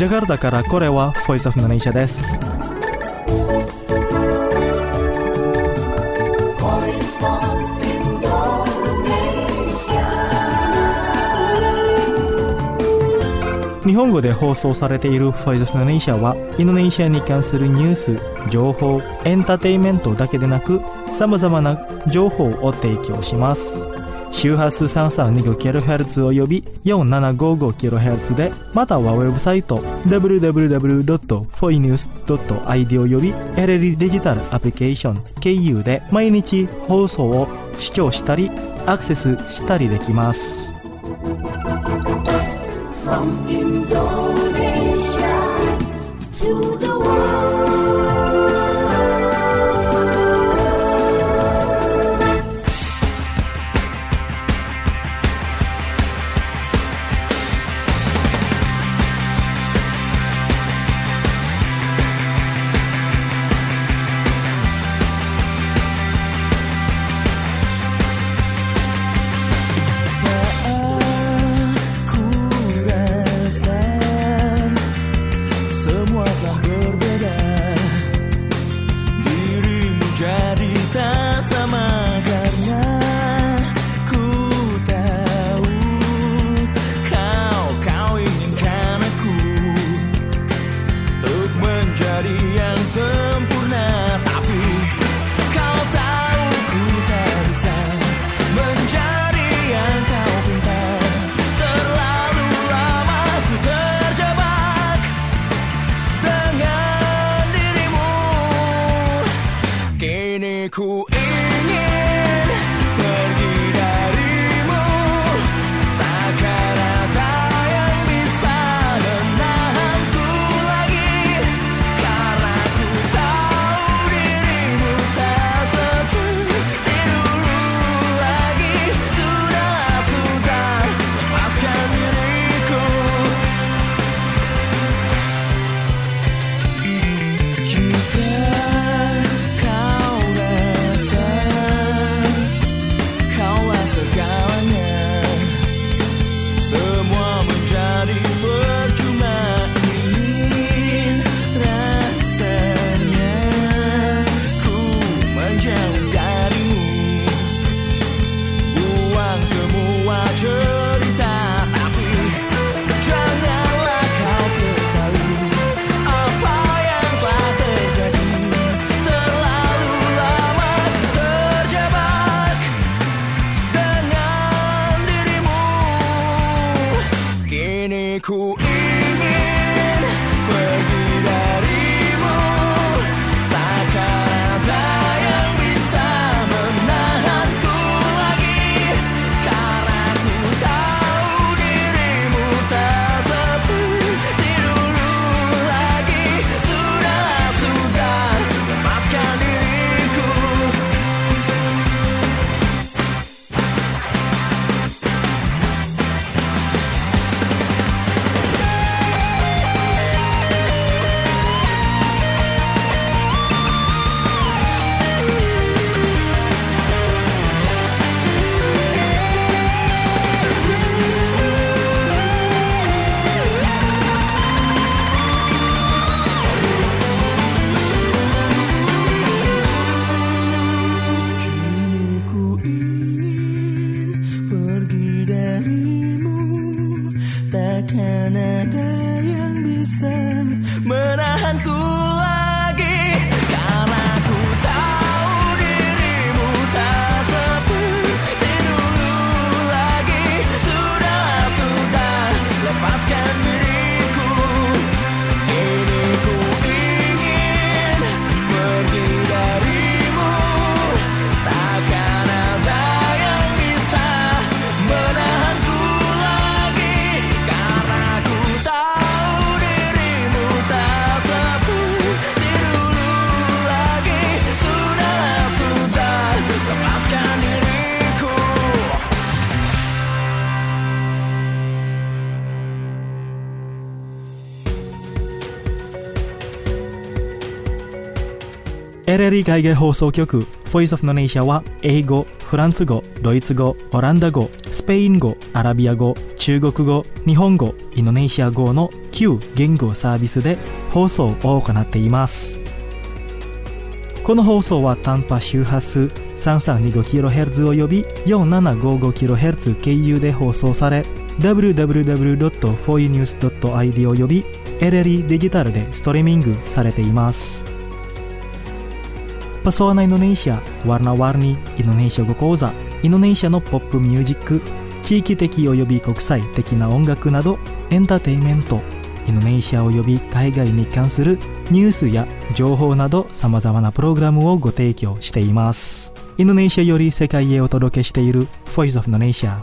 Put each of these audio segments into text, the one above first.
ジャカルタからこれはボイスオフインドネシアです。日本語で放送されているボイスオフインドネシアはインドネシアに関するニュース、情報、エンターテインメントだけでなく様々な情報を提供します。周波数 332kHz および 4755kHz で、またはウェブサイト www.foinews.id および LLD デジタルアプリケーション KU で毎日放送を視聴したりアクセスしたりできます。From Indonesia to the world.エレリ海外放送局 Voice of Indonesia は英語、フランス語、ドイツ語、オランダ語、スペイン語、アラビア語、中国語、日本語、インドネシア語の9言語サービスで放送を行っています。この放送は短波周波数 3325kHz および 4755kHz 経由で放送され、www.foinews.id および LLE デジタルでストリーミングされています。Pesona Indonesia, Warna-Warni Indonesia語講座、インドネシアのポップミュージック、地域的および国際的な音楽などエンターテインメント、インドネシアおよび海外に関するニュースや情報など様々なプログラムをご提供しています。インドネシアより世界へお届けしている Voice of Indonesia。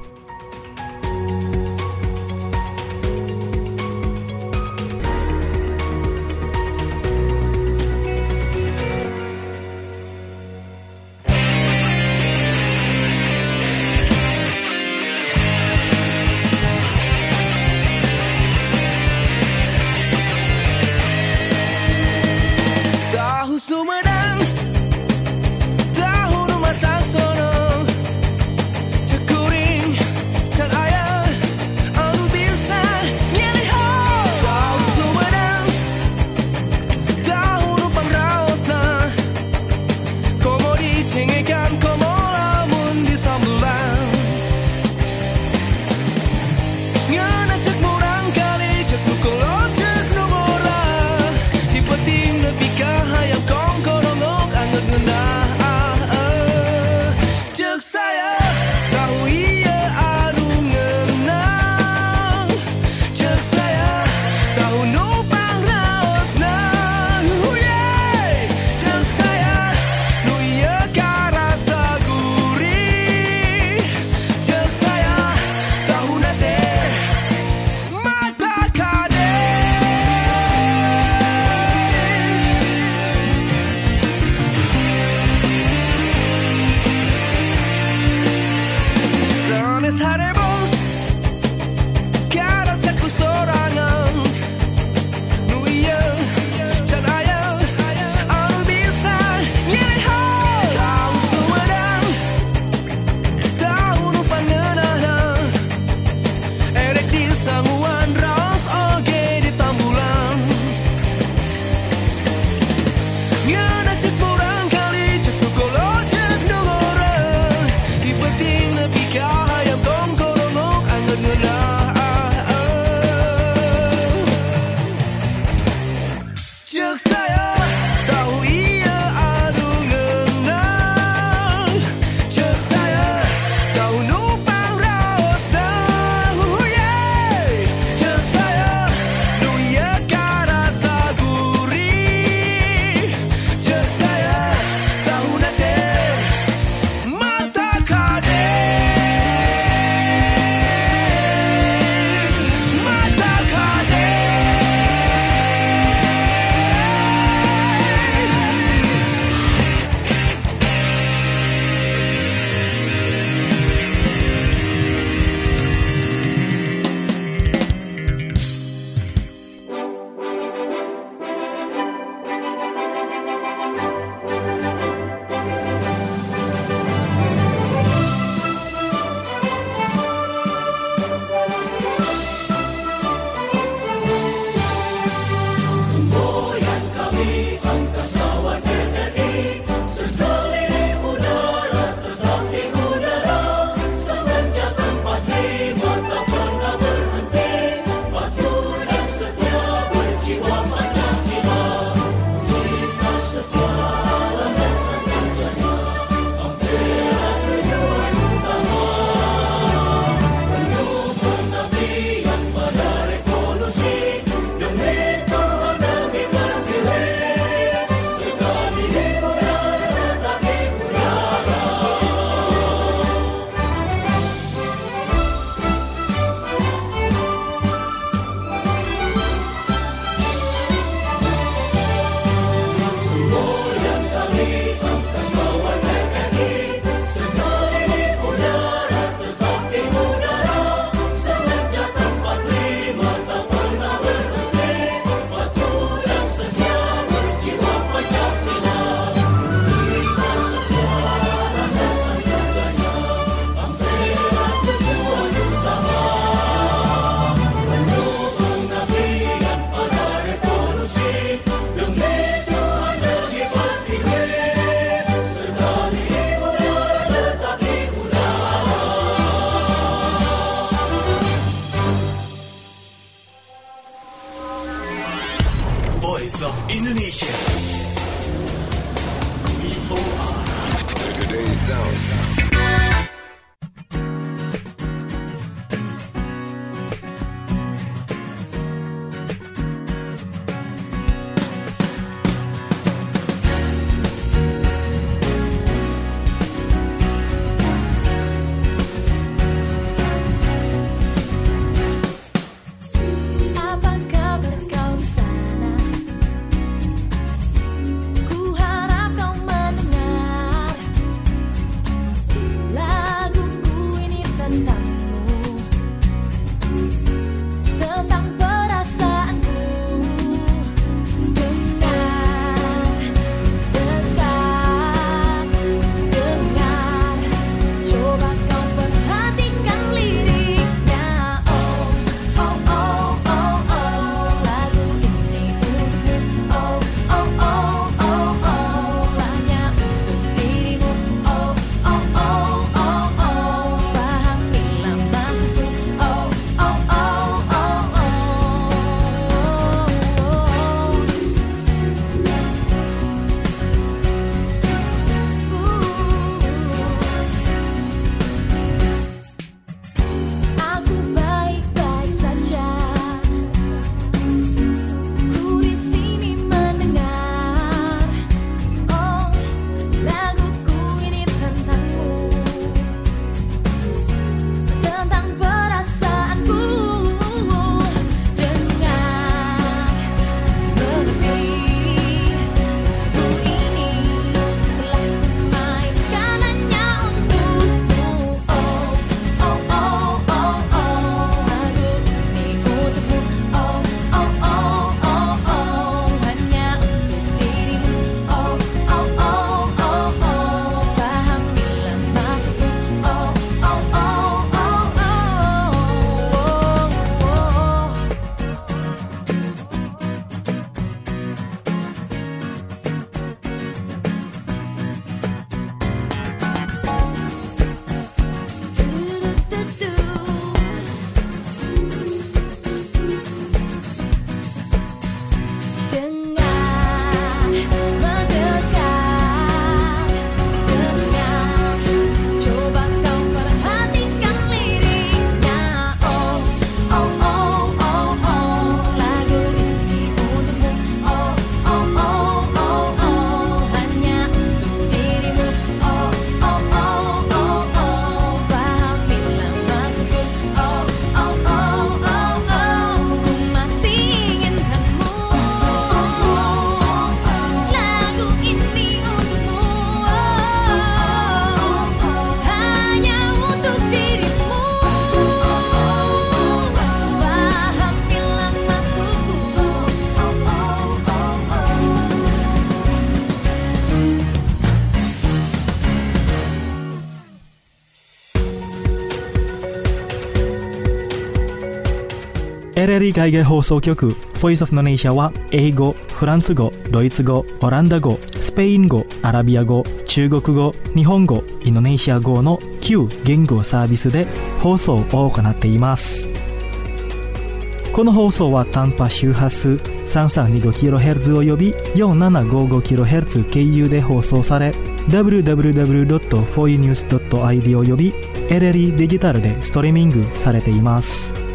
LLE 海外放送局 Voice of Indonesia は英語、フランス語、ドイツ語、オランダ語、スペイン語、アラビア語、中国語、日本語、インドネシア語の9言語サービスで放送を行っています。この放送は短波周波数 3325kHz および 4755kHz 経由で放送され www.foinews.id および LLE デジタルでストリーミングされています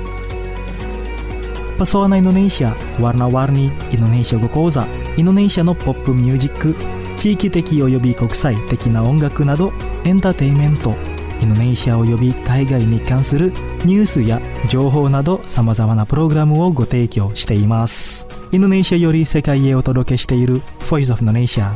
。Pesona Indonesia, warna-warni Indonesia語講座、インドネシアのポップミュージック、地域的および国際的な音楽などエンターテインメント、インドネシアおよび海外に関するニュースや情報などさまざまなプログラムをご提供しています。インドネシアより世界へお届けしている Voice of Indonesia。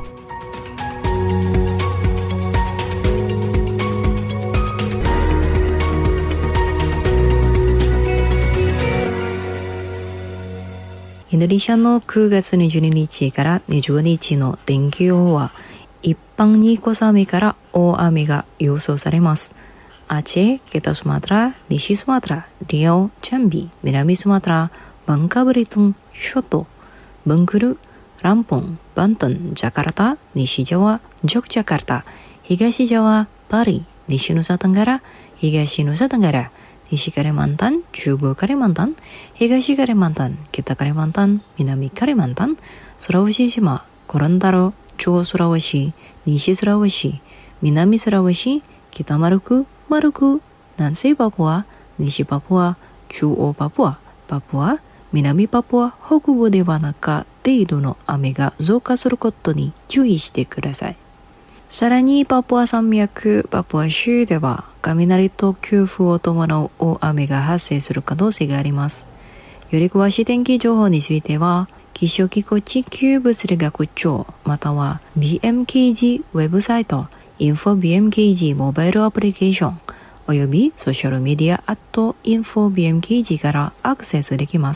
インドネシアの9月22日から25日の天気予報は一般に小雨から大雨が予想されます。Aceh, Kita Sumatra, Nishi Sumatra, Riau, Jambi, Minami Sumatra, Bangka Belitung, Shoto, Bengkulu, Lampung, Banten, Jakarta, Nishi Jawa, Yogyakarta, Higashi Jawa, Bali, Nishi Nusa Tenggara, Higashi Nusa Tenggara, Nishi Kalimantan, Jubu Kalimantan, Higashi Kalimantan, Kita Kalimantan, Minami Kalimantan, Sulawesi Shima, Gorontalo, Chuo Sulawesi, Nishi Sulawesi, 南スラワシ、北マルク、マルク、南西パプア、西パプア、中央パプア、パプア、南パプア、北部ではなく程度の雨が増加することに注意してください。さらにパプア山脈、パプア州では雷と強風を伴う大雨が発生する可能性があります。より詳しい天気情報については、気象機構地球物理学庁または BMKG ウェブサイト、InfoBMKG モバイルアプリケーションおよびソーシャルメディア@InfoBMKG からアクセスできます。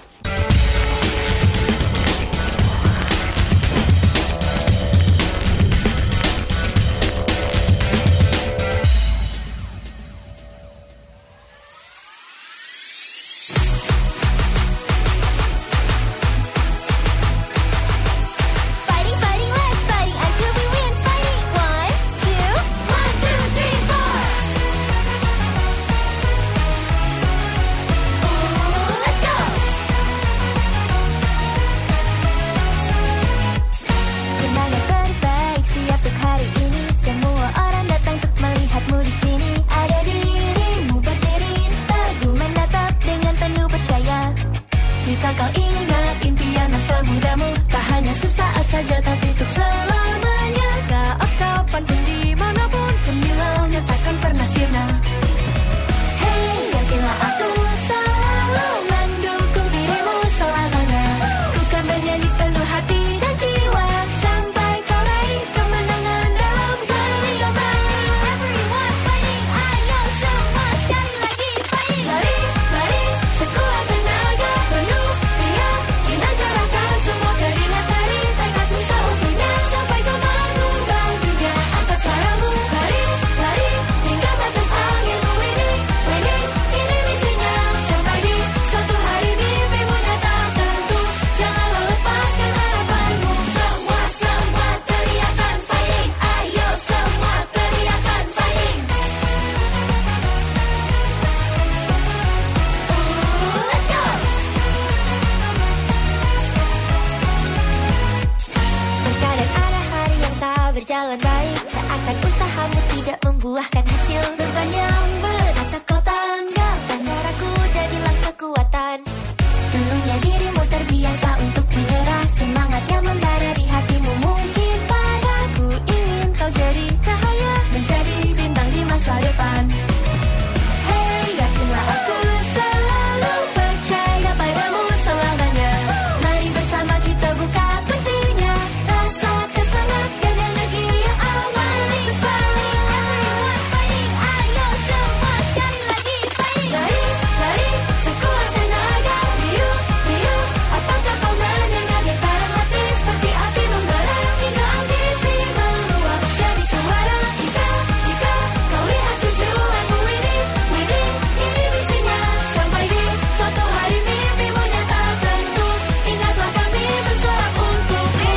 berjalan baik, seakan usahamu tidak membuahkan hasil. Beban yang berat kau tanggalkan, caraku jadilah kekuatan. Dulunya dirimu terbiasa untuk menyerah, semangat yang membara di hatimu mungkin padaku. Ingin kau jadi cahaya, menjadi bintang di masa depan. Hey, yakinlah aku selalu percaya padamu selamanya. Mari bersama kita buka kuncinya, rasakan semangat dan energi yang awali. Everyone fighting, ayo semua sekali lagi fighting. Lari, lari, sekuat tenaga. Riuh, riuh, apakah kau mendengar getaran hati seperti api membara hingga ambisi meluap jadi suara. Jika kau lihat tujuanmu ini misinya sampai di suatu hari mimpimu nyata tentu. Ingatlah kami bersorak untukmu.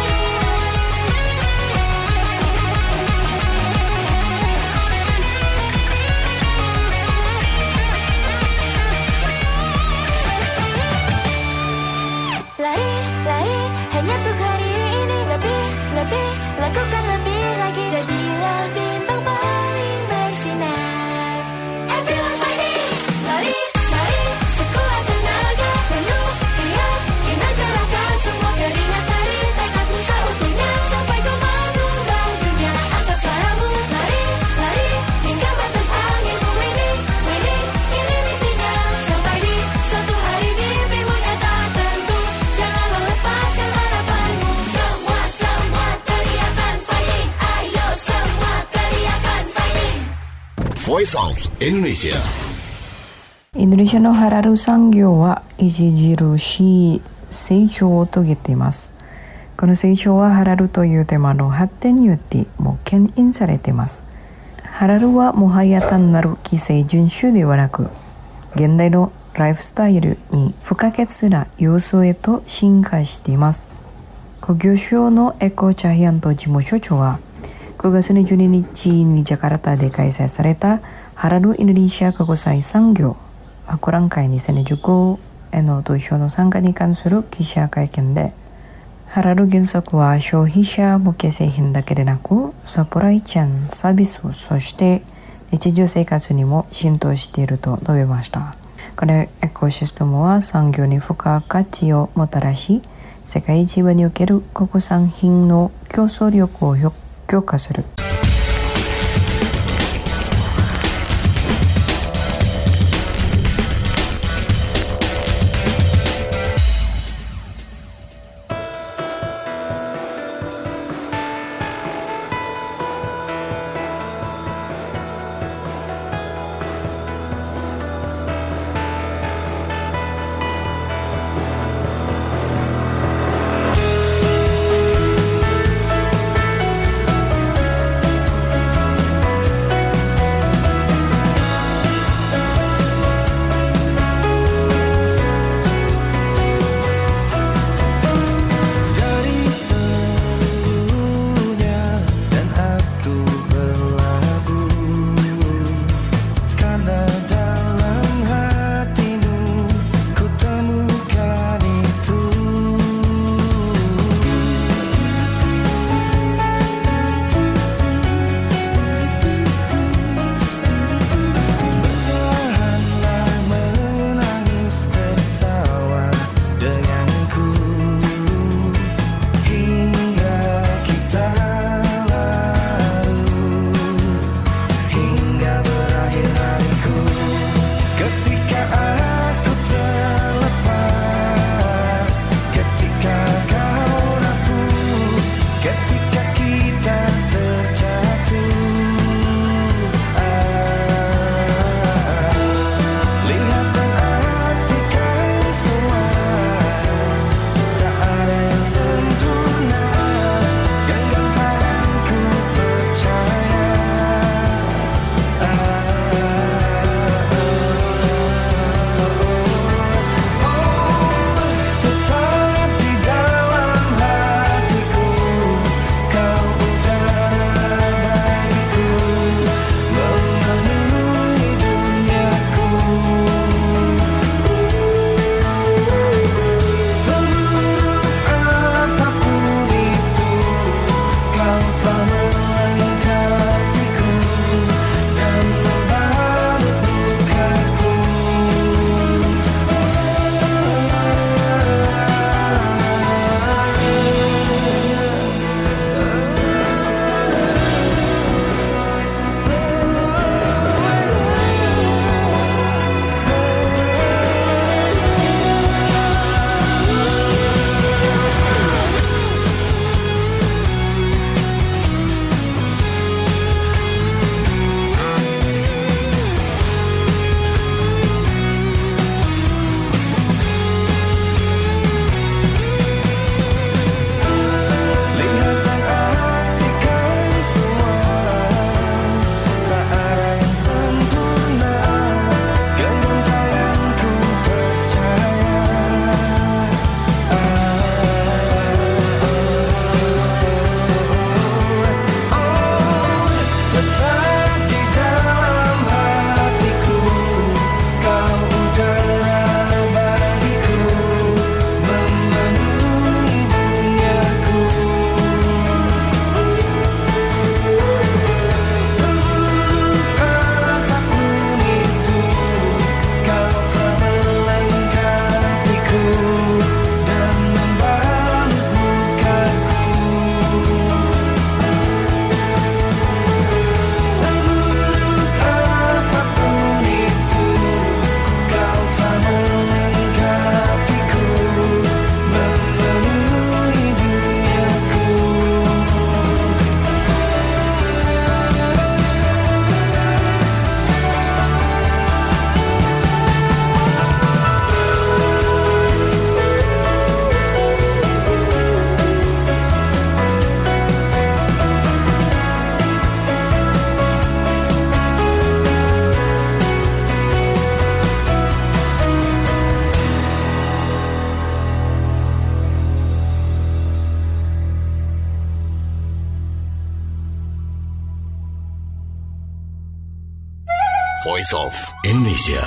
Lari, lari, hanya untuk hari ini. Lebih, lakukan lebih lagi. Jadilah bintang paling bersinar. Everyone fighting. Lari, lari, sekuat tenaga. Penuh riak, kita kerahkan semua keringat hari. Tekadmu seutuhnya sampai kau mengubah dunia. Angkat suaramu, lari, lari, hingga batas anginmu. Winning, ini misinya. Sampai di suatu hari mimpimu nyata tentu. Janganlah lepaskan harapanmu. Semua teriakan fighting. Ayo semua teriakan fighting. Voice of Indonesia. インドネシアのハラル産業は著しい成長を遂げています。この成長はハラルというテーマの発展によっても牽引されています。ハラルはもはや単なる既成遵守ではなく、現代のライフスタイルに不可欠な要素へと進化しています。国業省のエコチャヒアント事務所長は、9月22日にジャカルタで開催されたハラルインドネシア国際産業博覧会2015への投票の参加に関する記者会見で、 貼る原則は消費者向け製品だけでなく、サプライチェーン、サービス、そして日常生活にも浸透していると述べました。このエコシステムは産業に付加価値をもたらし、世界市場における国産品の競争力を強化する。 Voice of Indonesia.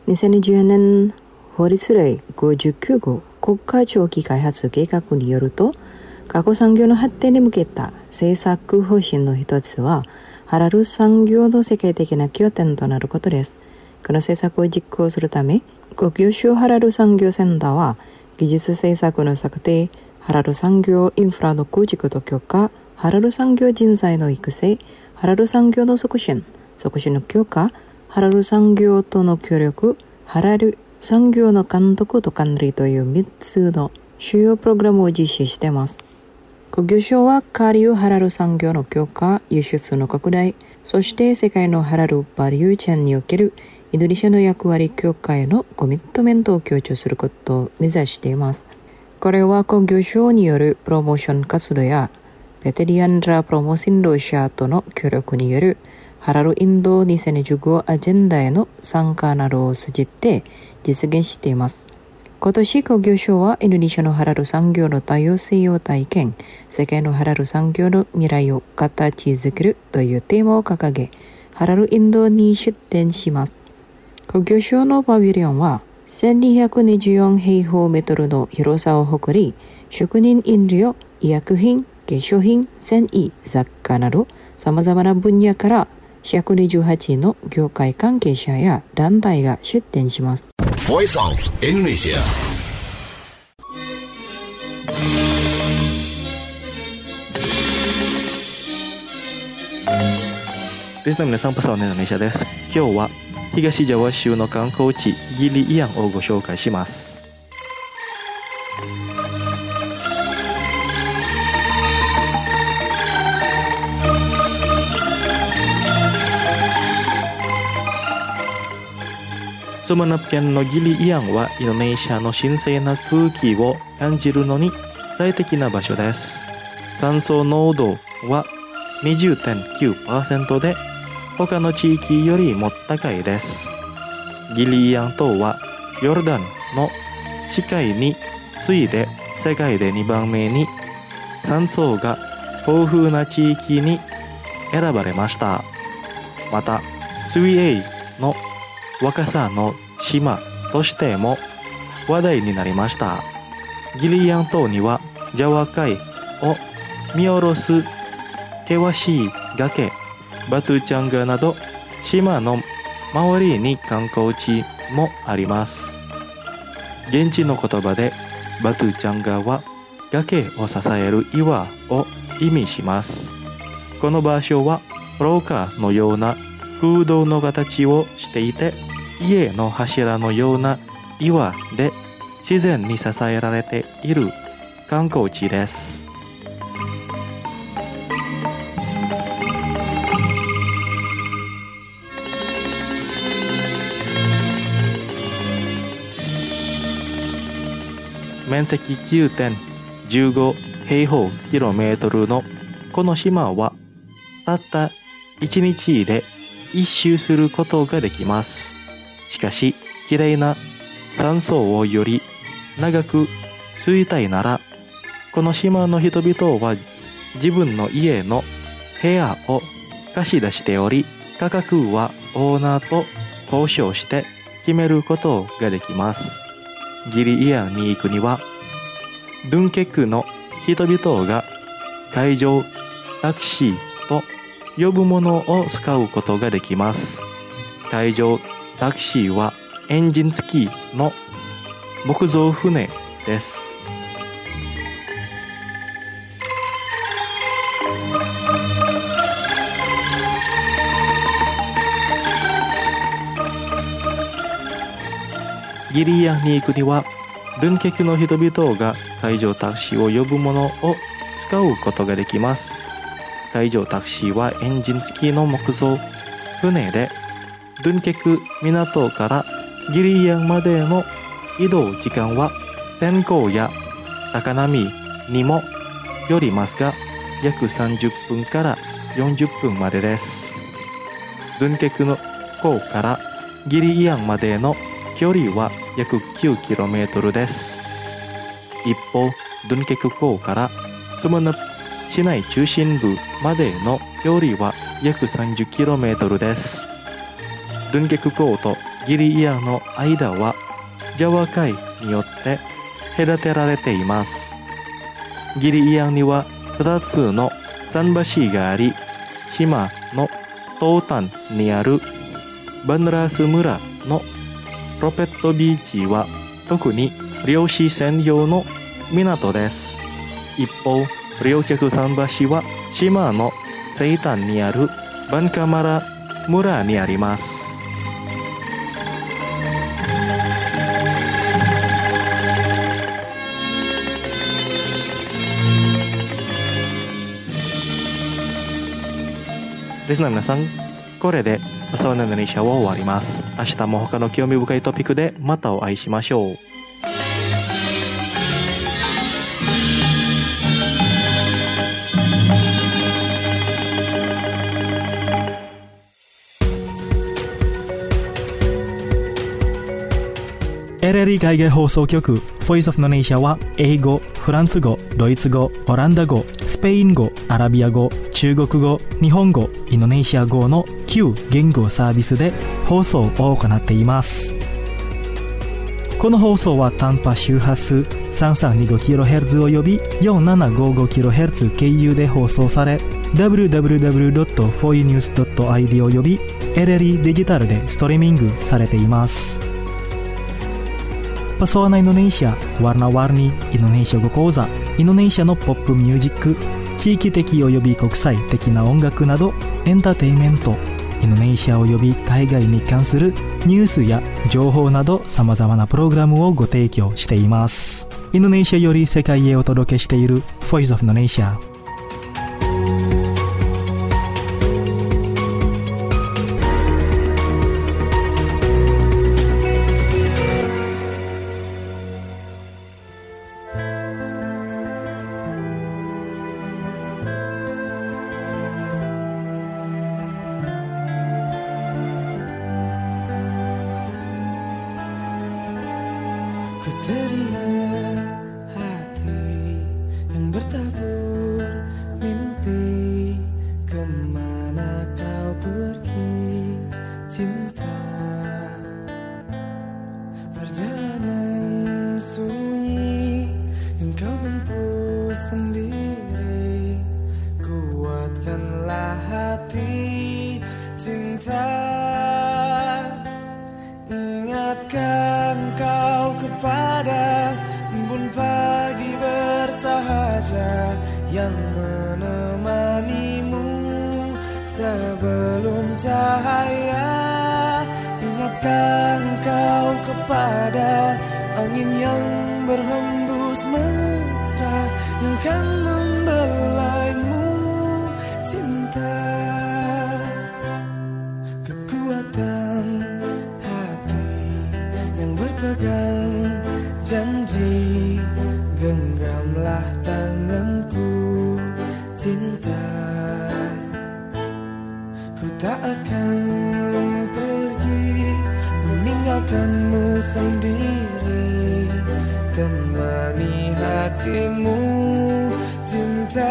2010年法律令59号国家長期開発計画によると、加工産業の発展に向けた政策方針の一つは、ハラル産業の世界的な拠点となることです。この政策を実行するため、国業省ハラル産業センターは、技術政策の策定、ハラル産業インフラの構築と強化、ハラル産業人材の育成、ハラル産業の促進の強化、ハラル産業との協力、ハラル産業の監督と管理という3つの主要プログラムを実施しています。国業省は下流ハラル産業の強化、輸出の拡大、そして世界のハラルバリューチェーンにおけるインドネシアの役割強化へのコミットメントを強調することを目指しています。これは国業省によるプロモーション活動やペテリアンラプロモシンロシアとの協力によるハラルインド2015アジェンダへの参加などを通じて実現しています。今年国業省はインドネシアのハラル産業の多様性を体験、世界のハラル産業の未来を形作るというテーマを掲げ、ハラルインドに出展します。国業省のパビリオンは1224平方メートルの広さを誇り、食品飲料、医薬品、化粧品、繊維、雑貨など様々な分野から128の業界関係者や団体が出展します。 Voice of Indonesia. Listener 皆さん、パサオのインドネシアです。今日は東ジャワ州の観光地ギリイアンをご紹介します。スマナプ県のギリイアンはインドネシアの神聖な空気を感じるのに最適な場所です。酸素濃度は 20.9% で他の地域よりも高いです。ギリイアン島はヨルダンの地界に次いで世界で2番目に酸素が豊富な地域に選ばれました。またスウィエイの若さの島としても話題になりました。ギリイアン島にはジャワ海を見下ろす険しい崖、バトゥチャンガなど島の周りに観光地もあります。現地の言葉でバトゥチャンガは崖を支える岩を意味します。この場所は廊下のような空洞の形をしていて、家の柱のような岩で自然に支えられている観光地です。面積 9.15 平方キロメートルのこの島はたった1日で一周することができます。しかし、きれいな山荘をより長く住みたいなら、この島の人々は自分の家の部屋を貸し出しており、価格はオーナーと交渉して決めることができます。ギリイアンに行くには、ドゥンケクの人々が海上タクシーと呼ぶものを使うことができます。海上タクシーはエンジン付きの木造船です。ギリイアンに行くには、ドゥンケクの人々が海上タクシーを呼ぶものを使うことができます。海上タクシーはエンジン付きの木造船で、ドゥンケク港からギリイアンまでの移動時間は天候や高波にもよりますが、約30分から40分までです。ドゥンケクの港からギリイアンまでの距離は約 9km です。一方、ドゥンケク港からスムナプ市内中心部までの距離は約 30km です。ドゥンケク港とギリイアの間はジャワ海によって隔てられています。ギリイアには2つの桟橋があり、島の東端にあるバンラス村のロペットビーチは特に漁師専用の港です。一方、両脚桟橋は島の西端にあるバンカマラ村にあります。リスナーの皆さん、これで朝のインドネシアを終わります。明日も他の興味深いトピックでまたお会いしましょう。 LLE 海外放送局 Voice of Indonesia は英語、フランス語、ドイツ語、オランダ語、スペイン語、アラビア語、中国語、日本語、インドネシア語の9言語サービスで放送を行っています。この放送は短波周波数 3325kHz および 4755kHz 経由で放送され、www.foinews.id および LLE デジタルでストリーミングされています。Pesona Indonesia, Warna-warni Indonesia語講座、インドネシアのポップミュージック、地域的および国際的な音楽などエンターテインメント、インドネシアおよび海外に関するニュースや情報など様々なプログラムをご提供しています。インドネシアより世界へお届けしている Voice of Indonesia。 Ku teringat hati yang bertabur mimpi, kemana kau pergi cinta. Perjalanan sunyi yang kau tempuh sendiri, kuatkanlah hati cinta. Ingatkan kau kepada embun pagi bersahaja yang menemanimu sebelum cahaya. Ingatkan kau kepada angin yang berhembus mesra yang kan membelaimu cinta. Kekuatan berpegang janji, genggamlah tanganku cinta. Ku tak akan pergi meninggalkanmu sendiri, temani hatimu cinta.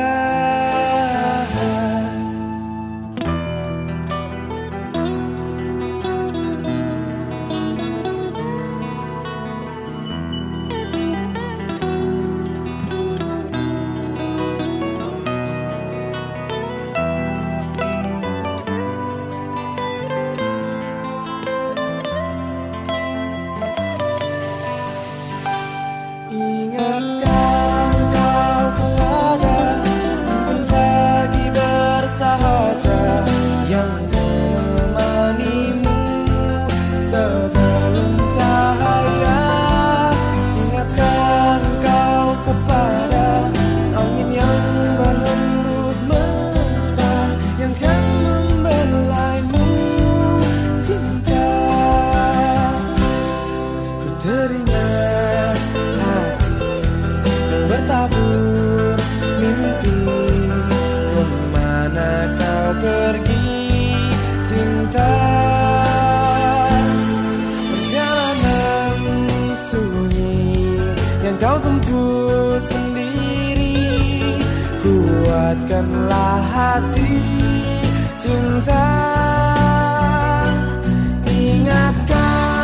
Teringat hati bertabur mimpi, kemana kau pergi cinta. Perjalanan sunyi yang kau tempuh sendiri, kuatkanlah hati cinta. Ingatkan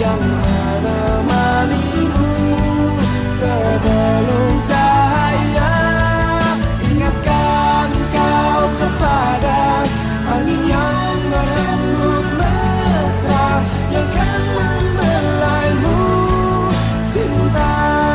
yang menemanimu sebelum cahaya. Ingatkan kau kepada angin yang berhembus mesra yang kan membelaimu cinta.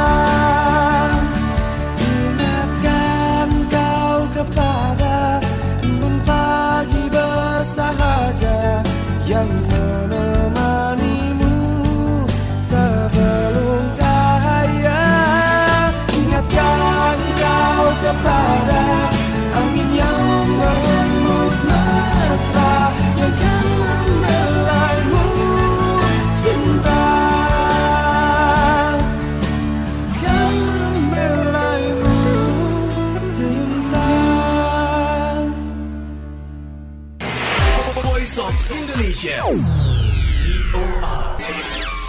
Ingatkan kau kepada embun pagi bersahaja yang menemanimu sebelum cahaya. Ingatkan kau kepada angin yang berhembus mesra yang kan membelaimu cinta, kan membelaimu cinta. Voice of Indonesia. VOA.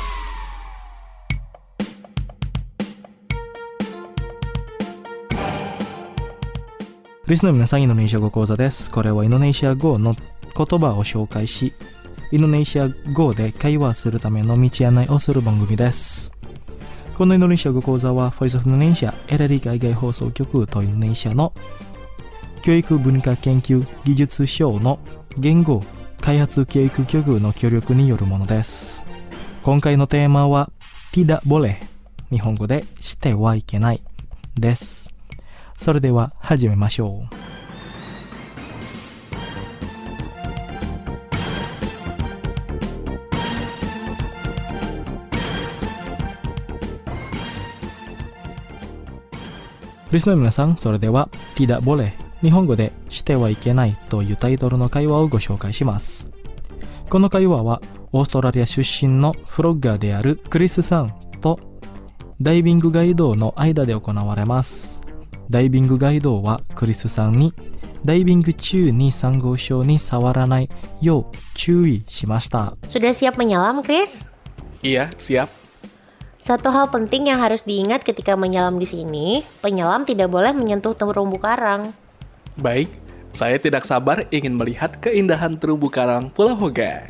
リスの皆さん、インドネシア語講座です。これはインドネシア語の言葉を紹介し、インドネシア語で会話するための道案内をする番組です。このインドネシア語講座は Voice of Indonesia エレリ海外放送局とインドネシアの教育文化研究技術省の言語開発教育局の協力によるものです。今回のテーマは tidak boleh、 日本語でしてはいけないです。それでは始めましょう。リスの皆さん、それでは tidak boleh、 日本語でしてはいけないというタイトルの会話をご紹介します。この会話はオーストラリア出身のフロッガーであるクリスさんとダイビングガイドの間で行われます。ダイビングガイドはクリスさんにダイビング中にサンゴ礁に触らないよう注意しました。 Sudah siap menyelam, Chris? Iya, siap. Satu hal penting yang harus diingat ketika menyelam di sini, penyelam tidak boleh menyentuh terumbu karang. Baik, saya tidak sabar ingin melihat keindahan terumbu karang Pulau Hoga.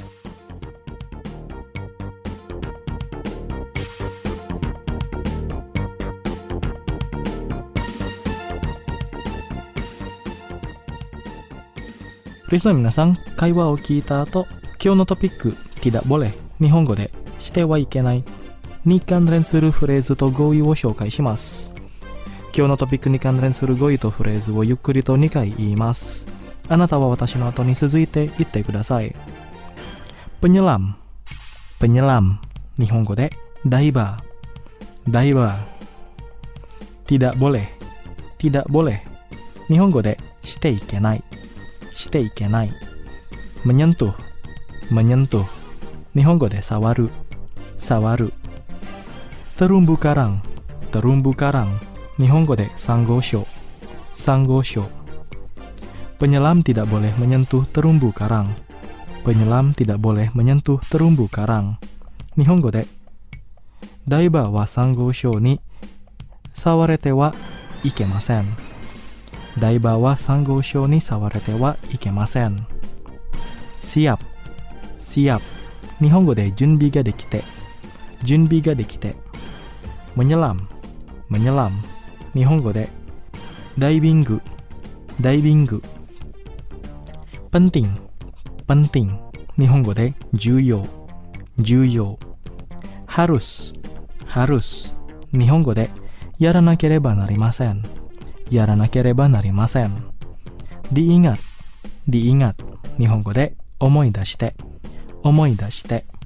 Please の皆さん、会話を聞いた後、今日のトピック tidak boleh、 日本語でしてはいけないに関連するフレーズと語彙を紹介します。今日のトピックに関連する語彙とフレーズをゆっくりと2回言います。あなたは私の後に続いて言ってください。penyelam、 penyelam、 日本語でダイバー、ダイバー。tidak boleh、 tidak boleh、 日本語でしていけない、していけない。menyentuh、 menyentuh、 日本語で触る、触る。terumbu karang、 terumbu karang、 日本語でサンゴ礁、サンゴ礁。penyelam tidak boleh menyentuh terumbu karang、 penyelam tidak boleh menyentuh terumbu karang、 日本語でダイバーはサンゴ礁に触れてはいけません。ダイバーはサンゴ礁に触れてはいけません。siap、 siap、 日本語で準備ができて、準備ができて。menyelam、 menyelam、 日本語でダイビング、ダイビング。penting、 penting、 日本語で重要、重要。harus、 harus、 日本語でやらなければなりません、やらなければなりません。diingat、 diingat、 日本語で思い出して、思い出して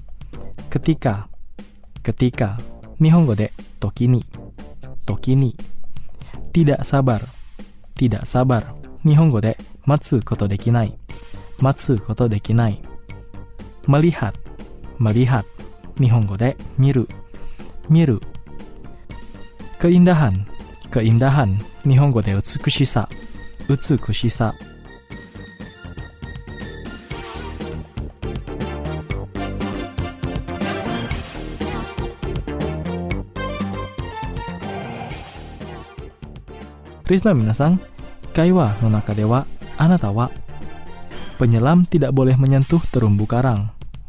。ketika、 ketika、 日本語で時に、時に。tidak sabar、 tidak sabar、 日本語で待つことできない、待つことできない。melihat、 melihat、 日本語で見る、見る。keindahan、 keindahan、 日本語で美しさ、美しさ。リスナーの皆さん、会話の中ではあなたはpenyelam tidak boleh menyentuh terumbu karang、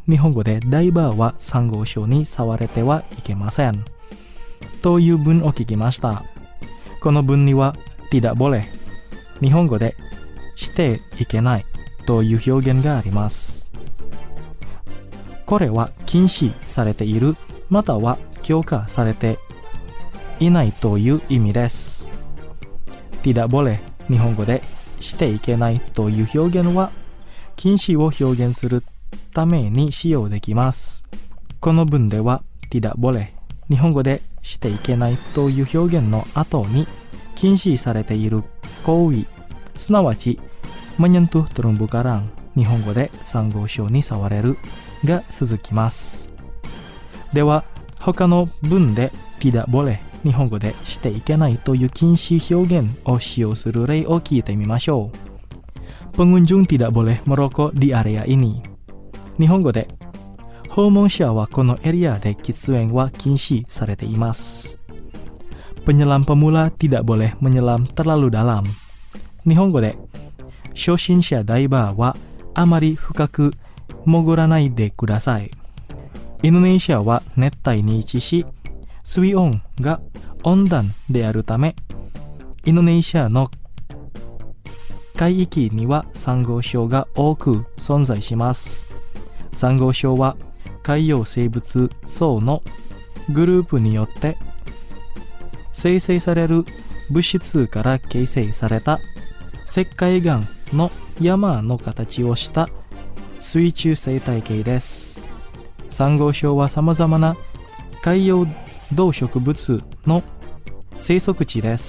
日本語でダイバーはサンゴ礁に触れてはいけませんという文を聞きました。この文にはtidak boleh、日本語でしていけないという表現があります。これは禁止されているまたは強化されていないという意味です。tidak boleh、日本語でしていけないという表現は禁止を表現するために使用できます。この文では tidak boleh、日本語でしていけないという表現の後に禁止されている行為、すなわちmenyentuh terumbu karang、日本語でサンゴ礁に触れるが続きます。では他の文で tidak boleh、日本語でしていけないという禁止表現を使用する例を聞いてみましょう。Pengunjung tidak boleh merokok di area ini。日本語で訪問者はこのエリアで喫煙は禁止されています。Penyelam pemula tidak boleh menyelam terlalu dalam。日本語で初心者ダイバーはあまり深く潜らないでください。インドネシアは熱帯に位置し、水温が温暖であるため、インドネシアの海域にはサンゴ礁が多く存在します。サンゴ礁は海洋生物層のグループによって生成される物質から形成された石灰岩の山の形をした水中生態系です。サンゴ礁は様々な海洋動植物の生息地です。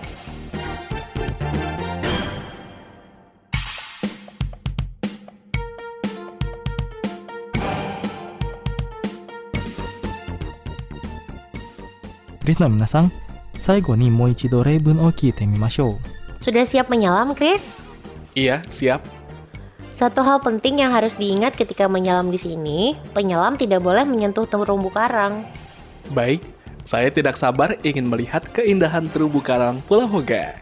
リスナーの皆さん、最後にもう一度例文を聞いてみましょう。 Sudah siap menyelam, Chris? Iya, siap. Satu hal penting yang harus diingat ketika menyelam di sini, penyelam tidak boleh menyentuh terumbu karang. Baik, saya tidak sabar ingin melihat keindahan terumbu karang Pulau Hoga.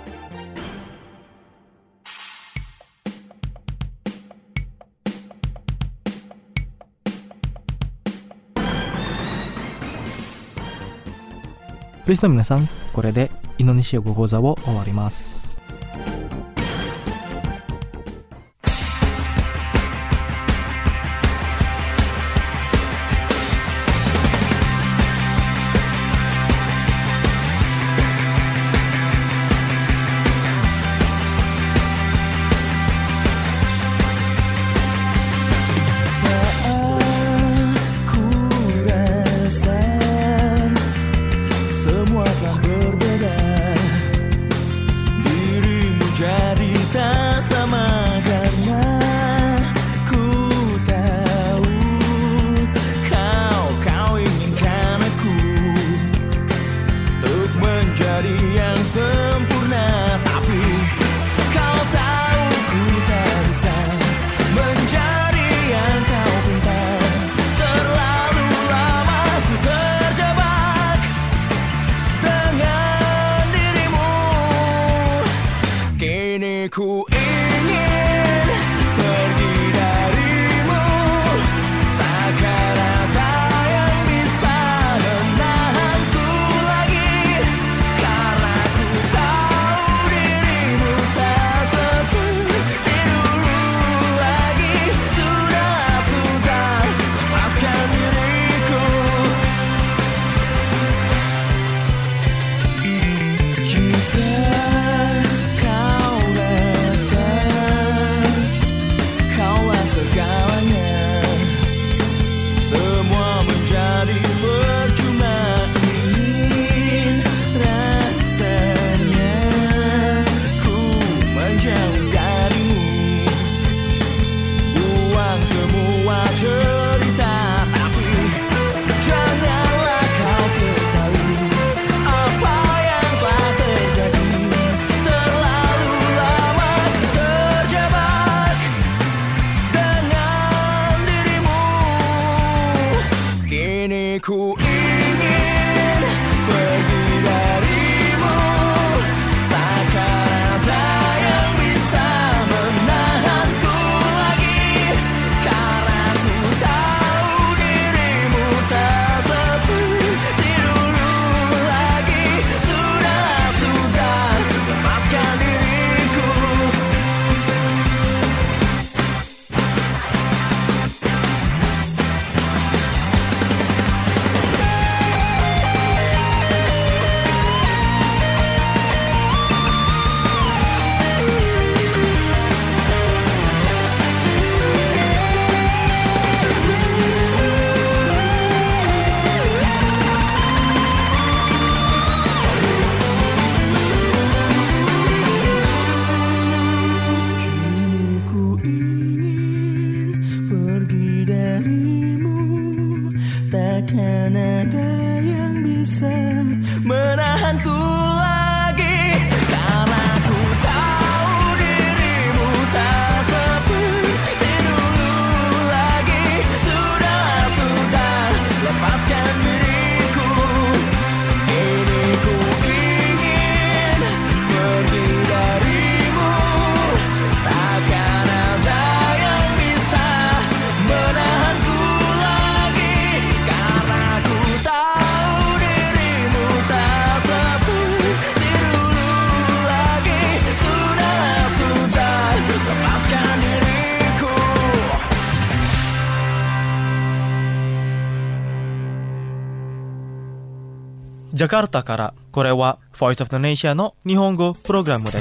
Listener の皆さん、これでインドネシア語講座を終わります。 Ku ingin pergi darimu, takkan ada yang bisa menahanku lagi, karena ku tahu dirimu tak seperti dulu lagi. Sudah, lepaskan diriku. Jika segalanya, semua menjadi percuma. Ingin rasanya ku menjauh darimu, buang semua cerita, tapi janganlah kau sesali apa yang telah terjadi. Terlalu lama terjebak ku ingin pergi darimu, takkan ada yang bisa menahanku lagi, karena ku takkan ada yang bisa menahanku lagi, karena ku tahu dirimu tak seperti dulu lagi. Sudah, lepaskan diriku. Kini ku ingin pergi darimu, takkan ada yang bisa menahanku lagi, karena ku tahu dirimu tak seperti dulu lagi. Sudah, lepaskan diriku. Jakarta からこれは Voice of the Nation の日本語プログラムです。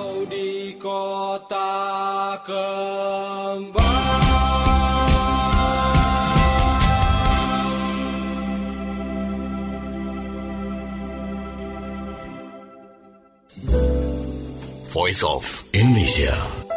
Riau di kota kembang. Voice of Indonesia.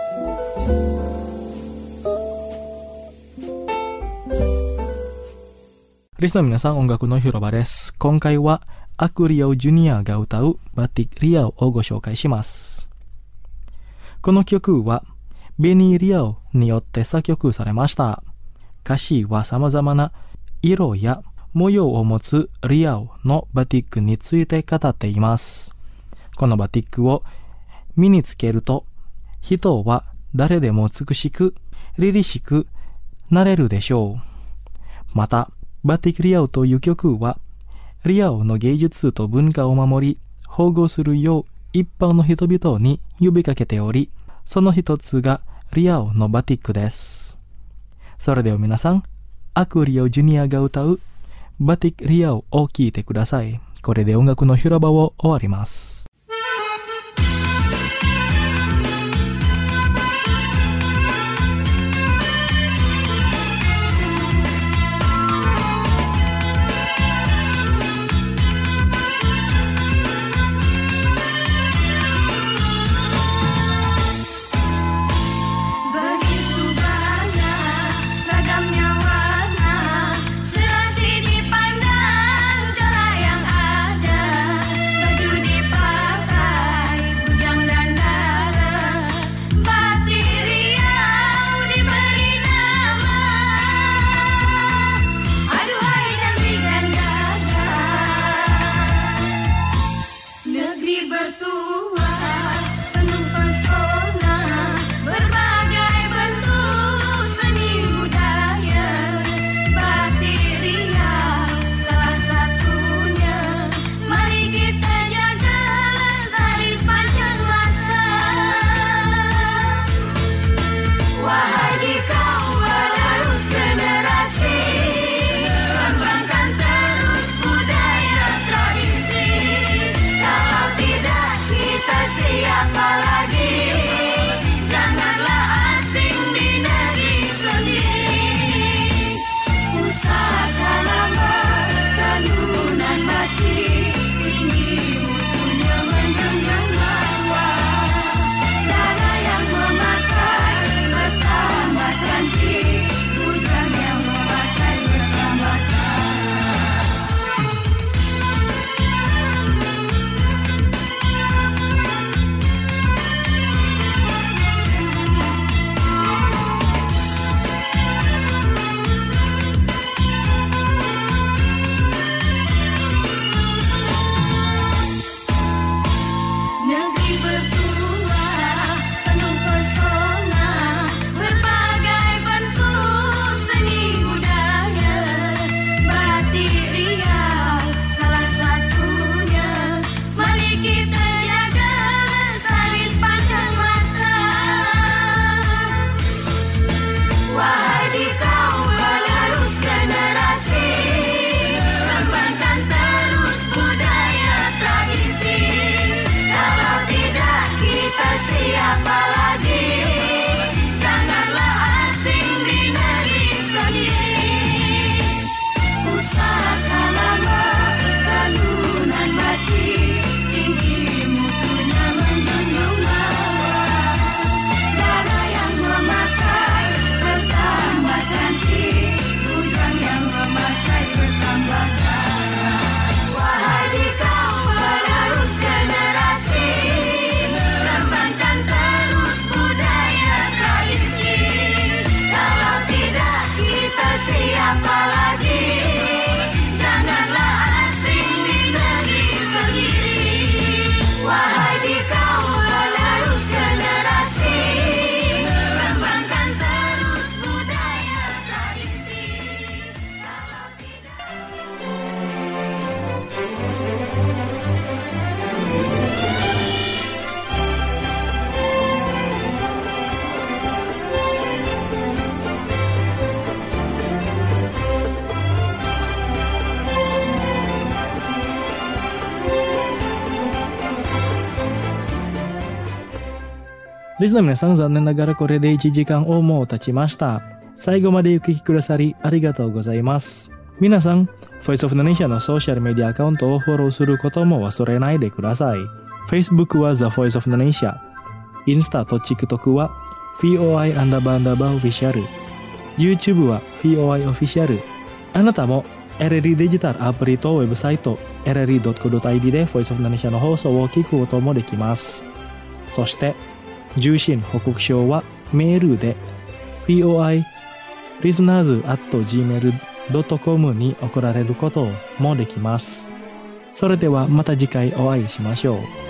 Listener 皆さん、音楽の広場です。今回はアクリアオジュニアが歌うバティック・リアオをご紹介します。この曲はベニー・リアオによって作曲されました。歌詞は様々な色や模様を持つリアオのバティックについて語っています。このバティックを身につけると人は誰でも美しく凛々しくなれるでしょう。またバティック・リアオという曲はリアオの芸術と文化を守り保護するよう一般の人々に呼びかけており、その一つがリアオのバティックです。それでは皆さん、アクリアオジュニアが歌うバティック・リアオを聴いてください。これで音楽の広場を終わります。 リスナーの皆さん、残念ながらこれで1時間をもう経ちました。最後までお聞きくださりありがとうございます。皆さん、Voice of Indonesia のソーシャルメディアアカウントをフォローすることも忘れないでください。Facebook は The Voice of Indonesia。インスタと TikTok は FOI__official。YouTube は FOI Official。あなたも LRI デジタルアプリとウェブサイト LRI.co.id で Voice of Indonesia の放送を聞くこともできます。そして、受信報告書はメールで FOI listeners@gmail.com に送られることもできます。それではまた次回お会いしましょう。